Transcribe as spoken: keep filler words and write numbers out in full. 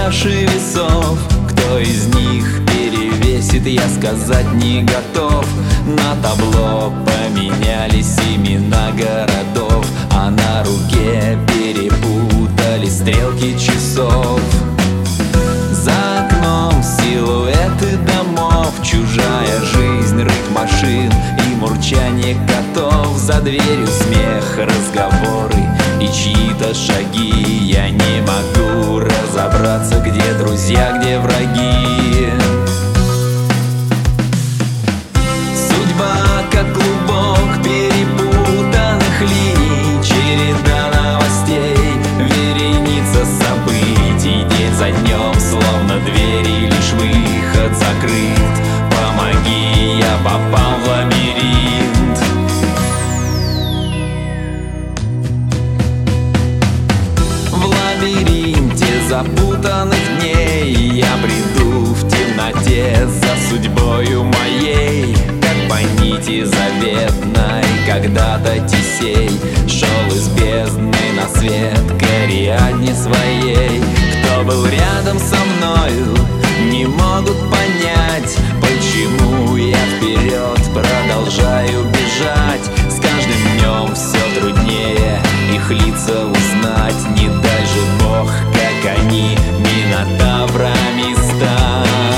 чаши весов. Кто из них перевесит, я сказать не готов. На табло поменялись имена городов, а на руке перепутались стрелки часов. За окном силуэты домов, чужая жизнь, рык машин и мурчание котов. За дверью смех, разговоры и чьи-то шаги. Я не могу разобраться, где друзья, где враги. Судьба как клубок перепутанных линий, череда новостей, вереница событий. День за днем, словно двери, лишь выход закрыт. Помоги, я попал в лабиринт. В лабиринте запутанных дней я бреду в темноте за судьбою моей. Как по нити заветной когда-то Тисей шел из бездны на свет к Ариадне своей. Кто был рядом со мною, не могут понять, почему я вперед продолжаю бежать. С каждым днем все труднее их лица узнать. Не дай же Бог, как они минотаврами стать.